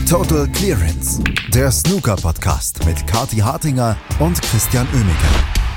Total Clearance, der Snooker-Podcast mit Kathi Hartinger und Christian Oemeke.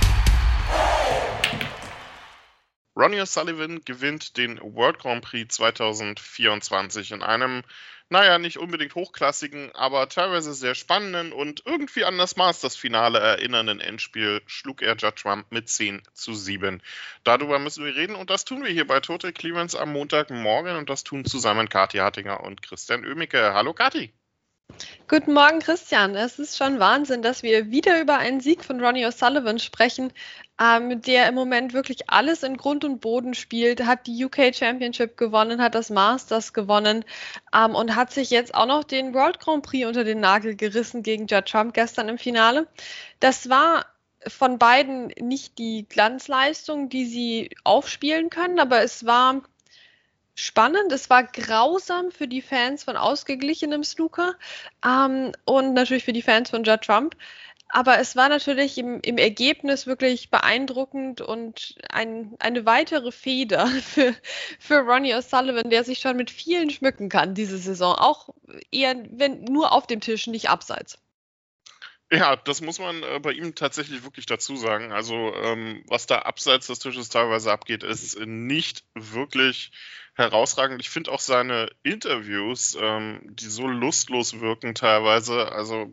Ronnie O'Sullivan gewinnt den World Grand Prix 2024 in einem, nicht unbedingt hochklassigen, aber teilweise sehr spannenden und irgendwie an das Masters-Finale erinnernden Endspiel schlug er Judd Trump mit 10:7. Darüber müssen wir reden und das tun wir hier bei Total Clearance am Montagmorgen und das tun zusammen Kathi Hartinger und Christian Oemeke. Hallo Kathi. Guten Morgen, Christian. Es ist schon Wahnsinn, dass wir wieder über einen Sieg von Ronnie O'Sullivan sprechen, der im Moment wirklich alles in Grund und Boden spielt, hat die UK Championship gewonnen, hat das Masters gewonnen und hat sich jetzt auch noch den World Grand Prix unter den Nagel gerissen gegen Judd Trump gestern im Finale. Das war von beiden nicht die Glanzleistung, die sie aufspielen können, aber es war spannend, es war grausam für die Fans von ausgeglichenem Snooker und natürlich für die Fans von Judd Trump. Aber es war natürlich im Ergebnis wirklich beeindruckend und eine weitere Feder für Ronnie O'Sullivan, der sich schon mit vielen schmücken kann diese Saison. Auch eher, wenn nur auf dem Tisch, nicht abseits. Ja, das muss man bei ihm tatsächlich wirklich dazu sagen. Also was da abseits des Tisches teilweise abgeht, ist nicht wirklich herausragend. Ich finde auch seine Interviews, die so lustlos wirken teilweise, also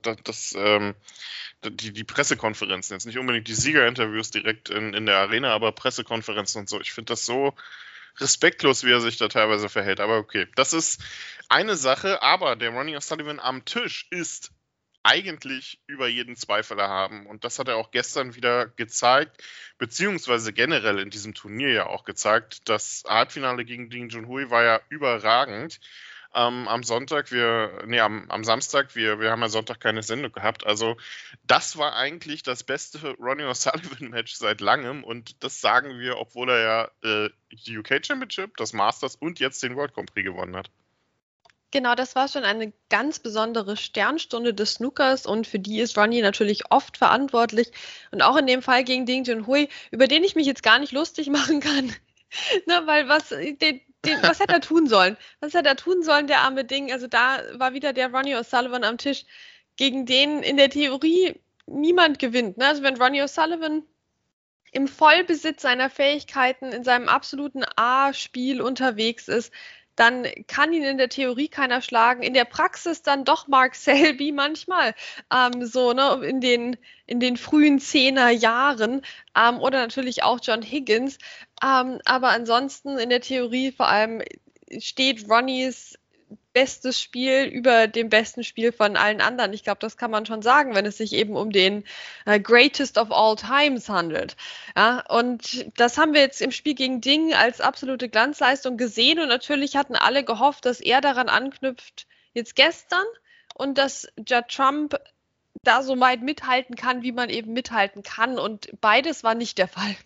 die Pressekonferenzen, jetzt nicht unbedingt die Siegerinterviews direkt in der Arena, aber Pressekonferenzen und so. Ich finde das so respektlos, wie er sich da teilweise verhält. Aber okay, das ist eine Sache, aber der Ronnie O'Sullivan am Tisch ist eigentlich über jeden Zweifel erhaben. Und das hat er auch gestern wieder gezeigt, beziehungsweise generell in diesem Turnier ja auch gezeigt. Das Halbfinale gegen Ding Junhui war ja überragend. Am Samstag, wir haben ja Sonntag keine Sendung gehabt. Also das war eigentlich das beste Ronnie O'Sullivan-Match seit langem. Und das sagen wir, obwohl er ja die UK Championship, das Masters und jetzt den World Grand Prix gewonnen hat. Genau, das war schon eine ganz besondere Sternstunde des Snookers und für die ist Ronnie natürlich oft verantwortlich und auch in dem Fall gegen Ding Junhui, über den ich mich jetzt gar nicht lustig machen kann, weil was hätte er tun sollen? Was hätte er tun sollen, der arme Ding? Also da war wieder der Ronnie O'Sullivan am Tisch, gegen den in der Theorie niemand gewinnt. Ne? Also wenn Ronnie O'Sullivan im Vollbesitz seiner Fähigkeiten in seinem absoluten A-Spiel unterwegs ist, dann kann ihn in der Theorie keiner schlagen. In der Praxis dann doch Mark Selby manchmal, in den frühen 10er Jahren oder natürlich auch John Higgins. Aber ansonsten in der Theorie vor allem steht Ronnies bestes Spiel über dem besten Spiel von allen anderen. Ich glaube, das kann man schon sagen, wenn es sich eben um den Greatest of All Times handelt. Ja, und das haben wir jetzt im Spiel gegen Ding als absolute Glanzleistung gesehen und natürlich hatten alle gehofft, dass er daran anknüpft jetzt gestern und dass Judd Trump da so weit mithalten kann, wie man eben mithalten kann und beides war nicht der Fall.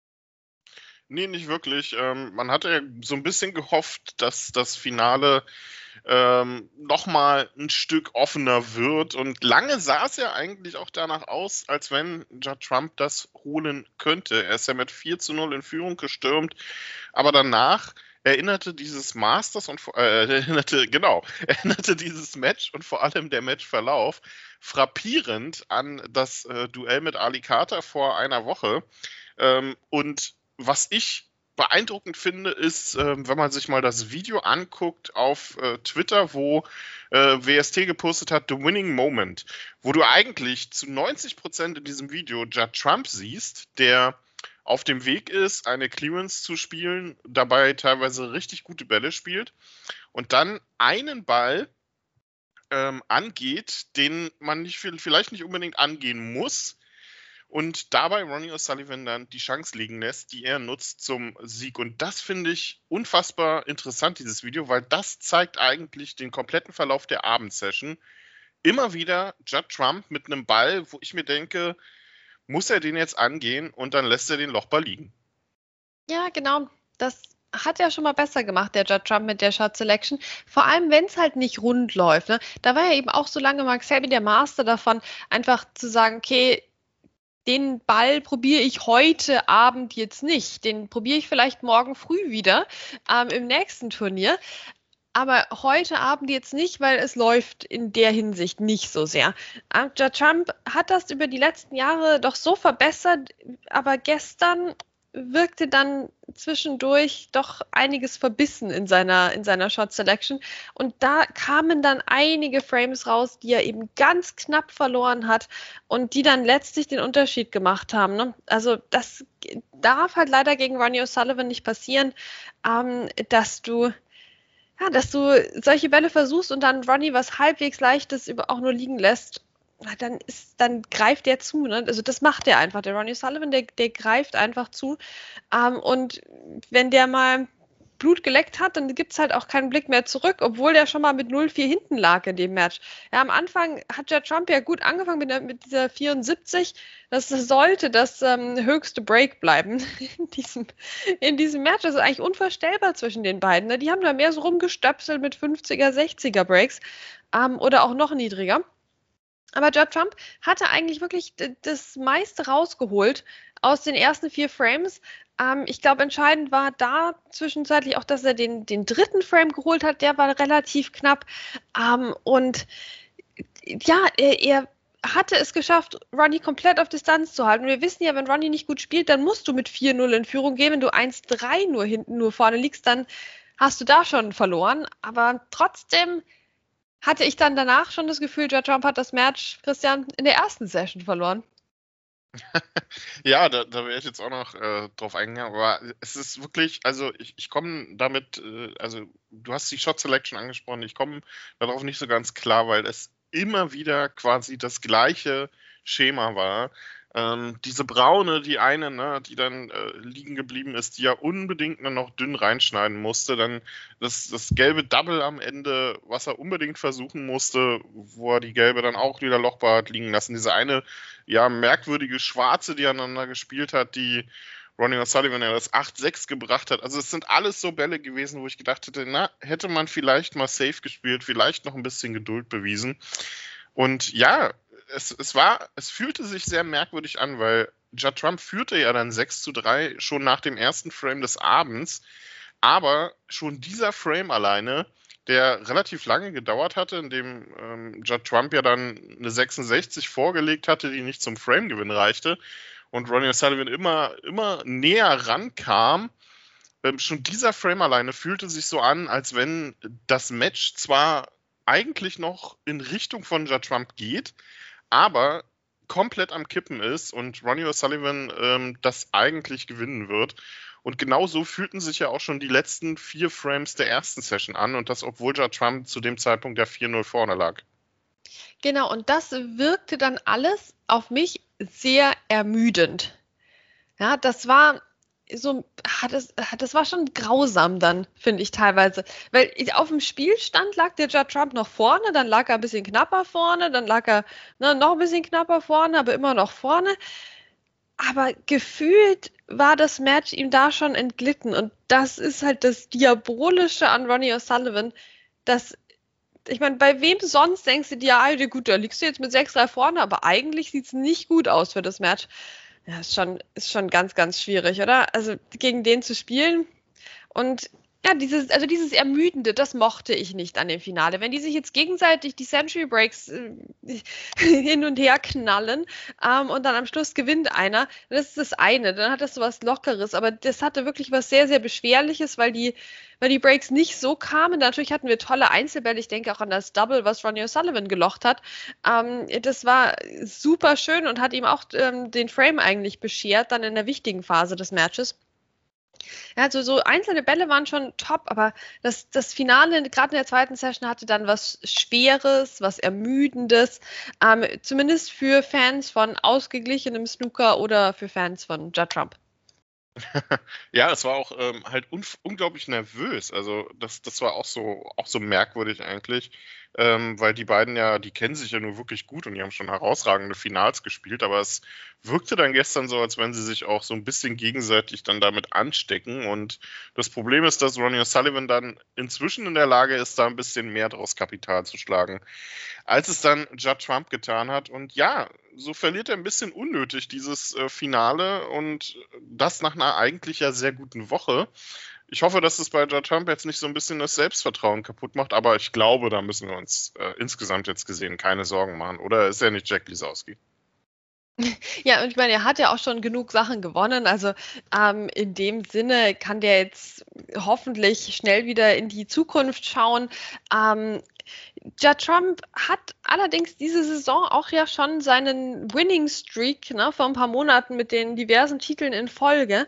Nee, nicht wirklich. Man hatte ja so ein bisschen gehofft, dass das Finale nochmal ein Stück offener wird. Und lange sah es ja eigentlich auch danach aus, als wenn Judd Trump das holen könnte. Er ist ja mit 4:0 in Führung gestürmt. Aber danach erinnerte dieses Masters und erinnerte dieses Match und vor allem der Matchverlauf frappierend an das Duell mit Ali Carter vor einer Woche. Und was ich beeindruckend finde, ist, wenn man sich mal das Video anguckt auf Twitter, wo WST gepostet hat, The Winning Moment, wo du eigentlich zu 90% in diesem Video Judd Trump siehst, der auf dem Weg ist, eine Clearance zu spielen, dabei teilweise richtig gute Bälle spielt und dann einen Ball angeht, den man vielleicht nicht unbedingt angehen muss, und dabei Ronnie O'Sullivan dann die Chance liegen lässt, die er nutzt zum Sieg. Und das finde ich unfassbar interessant, dieses Video, weil das zeigt eigentlich den kompletten Verlauf der Abendsession. Immer wieder Judd Trump mit einem Ball, wo ich mir denke, muss er den jetzt angehen und dann lässt er den Lochball liegen. Ja, genau. Das hat er schon mal besser gemacht, der Judd Trump mit der Shot Selection. Vor allem, wenn es halt nicht rund läuft. Ne? Da war ja eben auch so lange Mark Selby der Master davon, einfach zu sagen, okay, den Ball probiere ich heute Abend jetzt nicht. Den probiere ich vielleicht morgen früh wieder im nächsten Turnier. Aber heute Abend jetzt nicht, weil es läuft in der Hinsicht nicht so sehr. Judd Trump hat das über die letzten Jahre doch so verbessert, aber gestern wirkte dann zwischendurch doch einiges verbissen in seiner Shot Selection. Und da kamen dann einige Frames raus, die er eben ganz knapp verloren hat und die dann letztlich den Unterschied gemacht haben. Ne? Also das darf halt leider gegen Ronnie O'Sullivan nicht passieren, dass du solche Bälle versuchst und dann Ronnie was halbwegs Leichtes auch nur liegen lässt, dann greift der zu. Ne? Also das macht der einfach. Der Ronnie O'Sullivan, der greift einfach zu. Und wenn der mal Blut geleckt hat, dann gibt es halt auch keinen Blick mehr zurück, obwohl der schon mal mit 0-4 hinten lag in dem Match. Ja, am Anfang hat Judd Trump ja gut angefangen mit dieser 74. Das sollte das höchste Break bleiben in diesem Match. Das ist eigentlich unvorstellbar zwischen den beiden. Ne? Die haben da mehr so rumgestöpselt mit 50er, 60er Breaks oder auch noch niedriger. Aber Judd Trump hatte eigentlich wirklich das meiste rausgeholt aus den ersten 4 Frames. Ich glaube, entscheidend war da zwischenzeitlich auch, dass er den dritten Frame geholt hat. Der war relativ knapp. Und ja, er hatte es geschafft, Ronnie komplett auf Distanz zu halten. Und wir wissen ja, wenn Ronnie nicht gut spielt, dann musst du mit 4-0 in Führung gehen. Wenn du 1-3 nur vorne liegst, dann hast du da schon verloren. Aber trotzdem hatte ich dann danach schon das Gefühl, Judd Trump hat das Match, Christian, in der ersten Session verloren. Ja, da wäre ich jetzt auch noch drauf eingegangen, aber es ist wirklich, also ich komme damit, also du hast die Shot Selection angesprochen, ich komme darauf nicht so ganz klar, weil es immer wieder quasi das gleiche Schema war. Diese braune, die eine, ne, die dann liegen geblieben ist, die ja unbedingt noch dünn reinschneiden musste, dann das gelbe Double am Ende, was er unbedingt versuchen musste, wo er die gelbe dann auch wieder lochbar hat liegen lassen. Diese eine, ja, merkwürdige schwarze, die aneinander gespielt hat, die Ronnie O'Sullivan ja das 8-6 gebracht hat. Also es sind alles so Bälle gewesen, wo ich gedacht hätte, na, hätte man vielleicht mal safe gespielt, vielleicht noch ein bisschen Geduld bewiesen. Und ja, es fühlte sich sehr merkwürdig an, weil Judd Trump führte ja dann 6-3 schon nach dem ersten Frame des Abends, aber schon dieser Frame alleine, der relativ lange gedauert hatte, in dem Judd Trump ja dann eine 66 vorgelegt hatte, die nicht zum Frame-Gewinn reichte und Ronnie O'Sullivan immer näher rankam, schon dieser Frame alleine fühlte sich so an, als wenn das Match zwar eigentlich noch in Richtung von Judd Trump geht, aber komplett am Kippen ist und Ronnie O'Sullivan das eigentlich gewinnen wird. Und genauso fühlten sich ja auch schon die letzten 4 Frames der ersten Session an und das, obwohl Judd Trump zu dem Zeitpunkt der 4-0 vorne lag. Genau, und das wirkte dann alles auf mich sehr ermüdend. Ja, das war so, das war schon grausam dann, finde ich teilweise. Weil auf dem Spielstand lag der Judd Trump noch vorne, dann lag er ein bisschen knapper vorne, dann lag er noch ein bisschen knapper vorne, aber immer noch vorne. Aber gefühlt war das Match ihm da schon entglitten. Und das ist halt das Diabolische an Ronnie O'Sullivan. Ich meine, bei wem sonst denkst du dir, ja, gut, da liegst du jetzt mit 6-3 vorne, aber eigentlich sieht es nicht gut aus für das Match. Ja, ist schon ganz, ganz schwierig, oder? Also gegen den zu spielen. Und ja, dieses Ermüdende, das mochte ich nicht an dem Finale. Wenn die sich jetzt gegenseitig die Century Breaks hin und her knallen und dann am Schluss gewinnt einer, das ist das eine, dann hat das so was Lockeres. Aber das hatte wirklich was sehr, sehr Beschwerliches, weil die Breaks nicht so kamen. Natürlich hatten wir tolle Einzelbälle. Ich denke auch an das Double, was Ronnie O'Sullivan gelocht hat. Das war super schön und hat ihm auch den Frame eigentlich beschert, dann in der wichtigen Phase des Matches. Ja, also so einzelne Bälle waren schon top, aber das Finale, gerade in der zweiten Session, hatte dann was Schweres, was Ermüdendes, zumindest für Fans von ausgeglichenem Snooker oder für Fans von Judd Trump. Ja, es war auch halt unglaublich nervös. Also das war auch so merkwürdig eigentlich, weil die beiden ja, die kennen sich ja nur wirklich gut und die haben schon herausragende Finals gespielt, aber es wirkte dann gestern so, als wenn sie sich auch so ein bisschen gegenseitig dann damit anstecken und das Problem ist, dass Ronnie O'Sullivan dann inzwischen in der Lage ist, da ein bisschen mehr draus Kapital zu schlagen, als es dann Judd Trump getan hat und ja, so verliert er ein bisschen unnötig dieses Finale und das nach einer eigentlich ja sehr guten Woche. Ich hoffe, dass es bei Judd Trump jetzt nicht so ein bisschen das Selbstvertrauen kaputt macht, aber ich glaube, da müssen wir uns insgesamt jetzt gesehen keine Sorgen machen. Oder ist er nicht Jack Lisowski? Ja, und ich meine, er hat ja auch schon genug Sachen gewonnen. Also in dem Sinne kann der jetzt hoffentlich schnell wieder in die Zukunft schauen. Judd Trump hat allerdings diese Saison auch ja schon seinen Winning Streak, ne, vor ein paar Monaten mit den diversen Titeln in Folge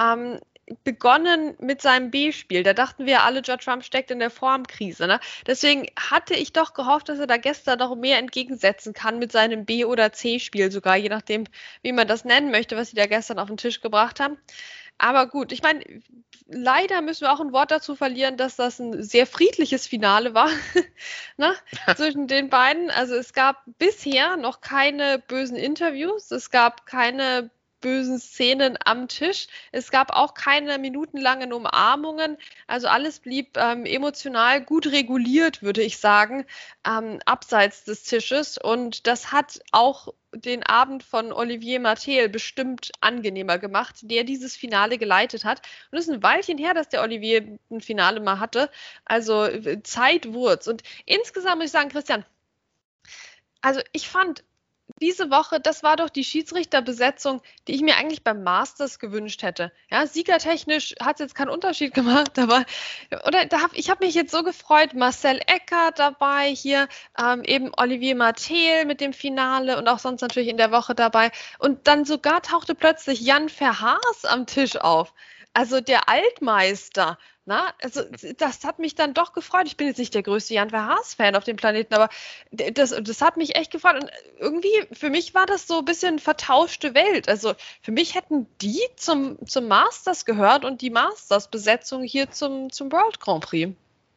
begonnen mit seinem B-Spiel. Da dachten wir alle, Judd Trump steckt in der Formkrise. Ne? Deswegen hatte ich doch gehofft, dass er da gestern noch mehr entgegensetzen kann mit seinem B- oder C-Spiel sogar, je nachdem, wie man das nennen möchte, was sie da gestern auf den Tisch gebracht haben. Aber gut, ich meine, leider müssen wir auch ein Wort dazu verlieren, dass das ein sehr friedliches Finale war ne? Zwischen den beiden. Also es gab bisher noch keine bösen Interviews, es gab keine bösen Szenen am Tisch. Es gab auch keine minutenlangen Umarmungen. Also alles blieb emotional gut reguliert, würde ich sagen, abseits des Tisches. Und das hat auch den Abend von Olivier Martel bestimmt angenehmer gemacht, der dieses Finale geleitet hat. Und es ist ein Weilchen her, dass der Olivier ein Finale mal hatte. Also Zeit wurd's. Und insgesamt muss ich sagen, Christian, also ich fand diese Woche, das war doch die Schiedsrichterbesetzung, die ich mir eigentlich beim Masters gewünscht hätte. Ja, siegertechnisch hat es jetzt keinen Unterschied gemacht, aber ich habe mich jetzt so gefreut, Marcel Eckert dabei, hier eben Olivier Martel mit dem Finale und auch sonst natürlich in der Woche dabei. Und dann sogar tauchte plötzlich Jan Verhaas am Tisch auf. Also der Altmeister. Na, also das hat mich dann doch gefreut. Ich bin jetzt nicht der größte Jan Verhaas-Fan auf dem Planeten, aber das hat mich echt gefreut. Und irgendwie, für mich war das so ein bisschen vertauschte Welt. Also für mich hätten die zum Masters gehört und die Masters-Besetzung hier zum World Grand Prix.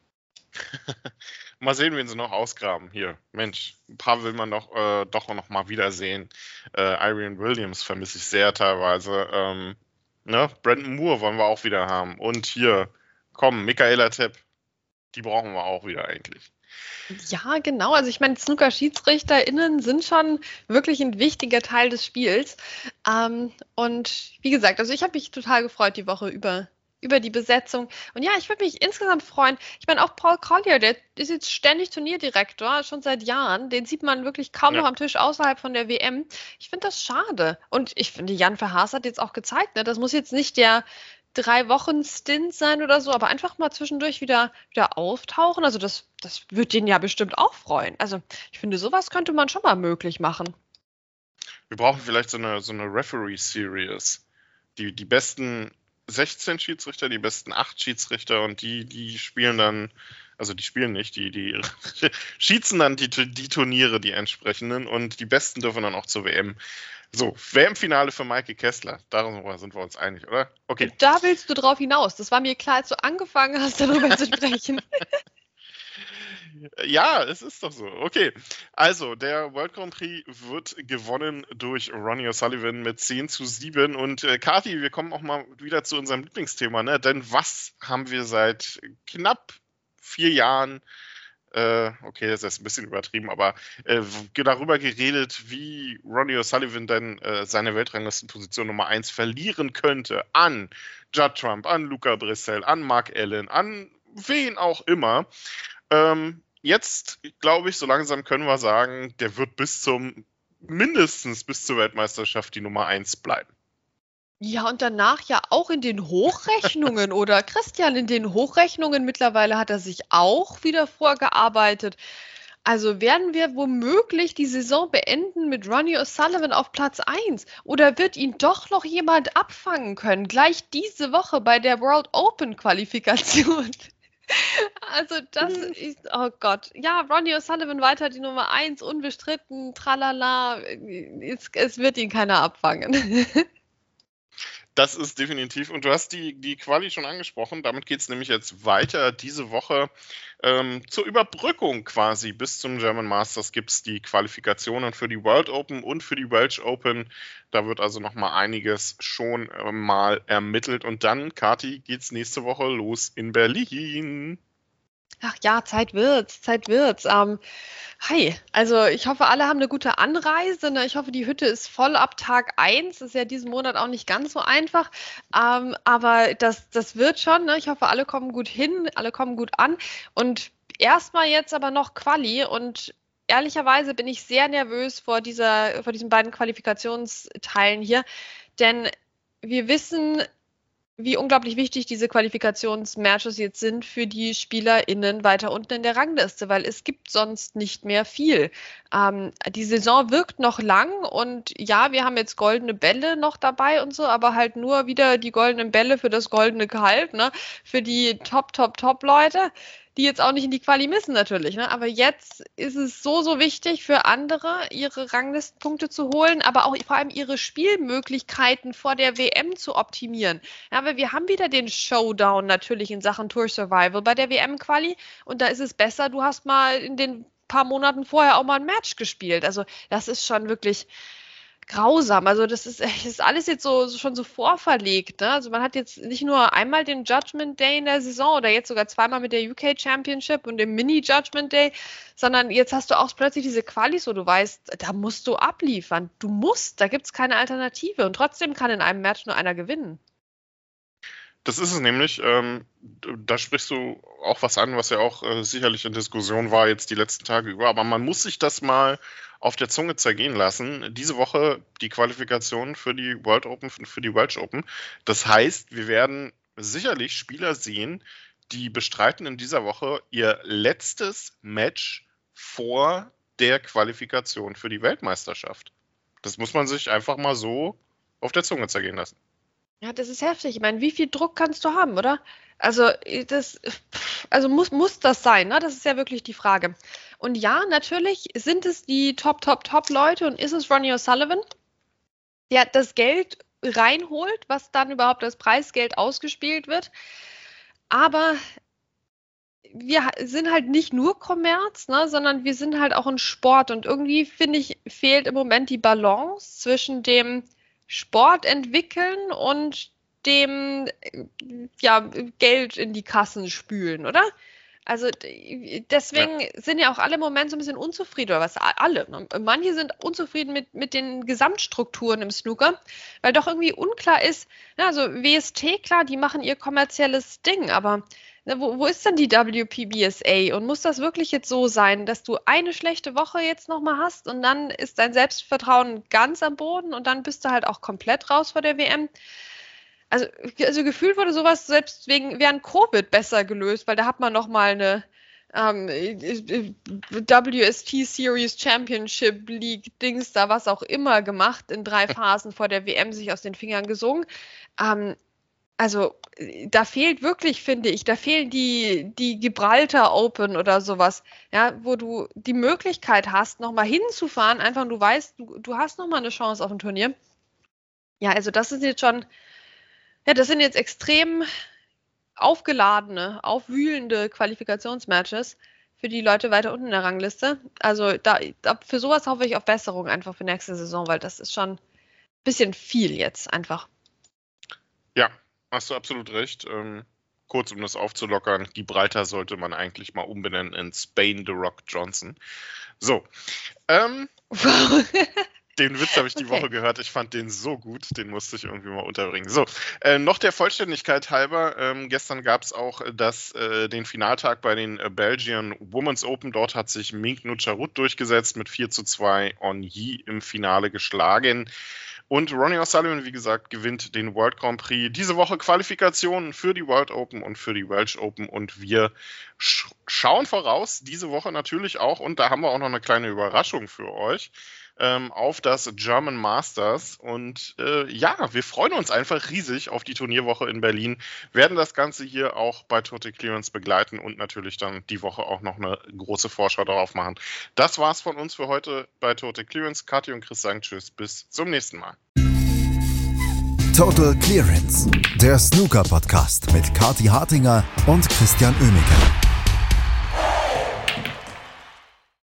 Mal sehen, wen sie noch ausgraben. Hier, Mensch, ein paar will man doch noch mal wiedersehen. Irene Williams vermisse ich sehr teilweise. Ne? Brandon Moore wollen wir auch wieder haben. Und hier, komm, Michaela Tepp, die brauchen wir auch wieder eigentlich. Ja, genau. Also ich meine, Snooker-SchiedsrichterInnen sind schon wirklich ein wichtiger Teil des Spiels. Und wie gesagt, also ich habe mich total gefreut die Woche über die Besetzung. Und ja, ich würde mich insgesamt freuen. Ich meine, auch Paul Collier, der ist jetzt ständig Turnierdirektor, schon seit Jahren. Den sieht man wirklich kaum noch am Tisch außerhalb von der WM. Ich finde das schade. Und ich finde, Jan Verhaas hat jetzt auch gezeigt, ne, das muss jetzt nicht der 3 Wochen-Stint sein oder so, aber einfach mal zwischendurch wieder auftauchen. Also das wird den ja bestimmt auch freuen. Also ich finde, sowas könnte man schon mal möglich machen. Wir brauchen vielleicht so eine Referee-Series. Die besten 16 Schiedsrichter, die besten 8 Schiedsrichter und die spielen dann, also die spielen nicht, die schießen dann die Turniere, die entsprechenden, und die Besten dürfen dann auch zur WM. So, WM-Finale für Maike Kessler. Darüber sind wir uns einig, oder? Okay. Da willst du drauf hinaus. Das war mir klar, als du angefangen hast, darüber zu sprechen. Ja, es ist doch so. Okay, also der World Grand Prix wird gewonnen durch Ronnie O'Sullivan mit 10:7. Und Kathi, wir kommen auch mal wieder zu unserem Lieblingsthema, ne? Denn was haben wir seit knapp 4 Jahren, okay, das ist ein bisschen übertrieben, aber darüber geredet, wie Ronnie O'Sullivan denn seine Weltranglistenposition Nummer 1 verlieren könnte an Judd Trump, an Luca Brissell, an Mark Allen, an wen auch immer. Jetzt, glaube ich, so langsam können wir sagen, der wird mindestens bis zur Weltmeisterschaft die Nummer 1 bleiben. Ja, und danach ja auch in den Hochrechnungen, oder Christian, in den Hochrechnungen mittlerweile hat er sich auch wieder vorgearbeitet. Also werden wir womöglich die Saison beenden mit Ronnie O'Sullivan auf Platz 1? Oder wird ihn doch noch jemand abfangen können, gleich diese Woche bei der World Open Qualifikation? Also das ist, oh Gott. Ja, Ronnie O'Sullivan weiter die Nummer 1, unbestritten, tralala. Es wird ihn keiner abfangen. Das ist definitiv. Und du hast die Quali schon angesprochen. Damit geht es nämlich jetzt weiter. Diese Woche zur Überbrückung quasi bis zum German Masters gibt es die Qualifikationen für die World Open und für die Welsh Open. Da wird also noch mal einiges schon mal ermittelt. Und dann, Kathi, geht es nächste Woche los in Berlin. Ach ja, Zeit wird's. Hi, also ich hoffe, alle haben eine gute Anreise. Ne? Ich hoffe, die Hütte ist voll ab Tag 1. Ist ja diesen Monat auch nicht ganz so einfach. Aber das wird schon. Ne? Ich hoffe, alle kommen gut hin, alle kommen gut an. Und erstmal jetzt aber noch Quali. Und ehrlicherweise bin ich sehr nervös vor diesen beiden Qualifikationsteilen hier. Denn wir wissen, wie unglaublich wichtig diese Qualifikationsmatches jetzt sind für die SpielerInnen weiter unten in der Rangliste, weil es gibt sonst nicht mehr viel. Die Saison wirkt noch lang und ja, wir haben jetzt goldene Bälle noch dabei und so, aber halt nur wieder die goldenen Bälle für das goldene Gehalt, ne? Für die Top-Leute, die jetzt auch nicht in die Quali müssen natürlich, ne? Aber jetzt ist es so wichtig für andere, ihre Ranglistenpunkte zu holen, aber auch vor allem ihre Spielmöglichkeiten vor der WM zu optimieren. Ja, aber wir haben wieder den Showdown natürlich in Sachen Tour Survival bei der WM-Quali und da ist es besser, du hast mal in den paar Monaten vorher auch mal ein Match gespielt. Also das ist schon wirklich grausam. Also das ist alles jetzt schon so vorverlegt. Ne? Also man hat jetzt nicht nur einmal den Judgment Day in der Saison oder jetzt sogar zweimal mit der UK Championship und dem Mini-Judgment Day, sondern jetzt hast du auch plötzlich diese Qualis, wo du weißt, da musst du abliefern. Da gibt es keine Alternative und trotzdem kann in einem Match nur einer gewinnen. Das ist es nämlich. Da sprichst du auch was an, was ja auch sicherlich in Diskussion war jetzt die letzten Tage über. Aber man muss sich das mal auf der Zunge zergehen lassen. Diese Woche die Qualifikation für die World Open, für die Welsh Open. Das heißt, wir werden sicherlich Spieler sehen, die bestreiten in dieser Woche ihr letztes Match vor der Qualifikation für die Weltmeisterschaft. Das muss man sich einfach mal so auf der Zunge zergehen lassen. Ja, das ist heftig. Ich meine, wie viel Druck kannst du haben, oder? Also muss das sein, ne? Das ist ja wirklich die Frage. Und ja, natürlich sind es die Top-Leute und ist es Ronnie O'Sullivan, der das Geld reinholt, was dann überhaupt als Preisgeld ausgespielt wird. Aber wir sind halt nicht nur Kommerz, ne, sondern wir sind halt auch ein Sport. Und irgendwie, finde ich, fehlt im Moment die Balance zwischen dem Sport entwickeln und dem Geld in die Kassen spülen, oder? Also deswegen sind ja auch alle im Moment so ein bisschen unzufrieden, oder was? Alle. Ne? Manche sind unzufrieden mit den Gesamtstrukturen im Snooker, weil doch irgendwie unklar ist, ja, also WST, klar, die machen ihr kommerzielles Ding, aber wo ist denn die WPBSA? Und muss das wirklich jetzt so sein, dass du eine schlechte Woche jetzt nochmal hast und dann ist dein Selbstvertrauen ganz am Boden und dann bist du halt auch komplett raus vor der WM? Also gefühlt wurde sowas selbst während Covid besser gelöst, weil da hat man nochmal eine WST Series Championship League Dings da, was auch immer gemacht, in 3 Phasen vor der WM sich aus den Fingern gesungen. Also da fehlt wirklich, finde ich, da fehlen die Gibraltar Open oder sowas, ja, wo du die Möglichkeit hast, nochmal hinzufahren, einfach du weißt, du hast nochmal eine Chance auf ein Turnier. Ja, also das ist jetzt schon, ja, das sind jetzt extrem aufgeladene, aufwühlende Qualifikationsmatches für die Leute weiter unten in der Rangliste. Also für sowas hoffe ich auf Besserung einfach für nächste Saison, weil das ist schon ein bisschen viel jetzt einfach. Ja. Hast du absolut recht. Kurz, um das aufzulockern, Gibraltar sollte man eigentlich mal umbenennen in Spain The Rock Johnson. So. Den Witz habe ich die Woche gehört. Ich fand den so gut, den musste ich irgendwie mal unterbringen. So, noch der Vollständigkeit halber. Gestern gab es auch den Finaltag bei den Belgian Women's Open. Dort hat sich Mink Nucharut durchgesetzt, mit 4:2 Onyi im Finale geschlagen. Und Ronnie O'Sullivan, wie gesagt, gewinnt den World Grand Prix. Diese Woche Qualifikationen für die World Open und für die Welsh Open. Und wir schauen voraus, diese Woche natürlich auch, und da haben wir auch noch eine kleine Überraschung für euch, auf das German Masters. Und wir freuen uns einfach riesig auf die Turnierwoche in Berlin, werden das Ganze hier auch bei Total Clearance begleiten und natürlich dann die Woche auch noch eine große Vorschau darauf machen. Das war's von uns für heute bei Total Clearance. Kathi und Chris sagen Tschüss, bis zum nächsten Mal. Total Clearance, der Snooker-Podcast mit Kathi Hartinger und Christian Oemeke.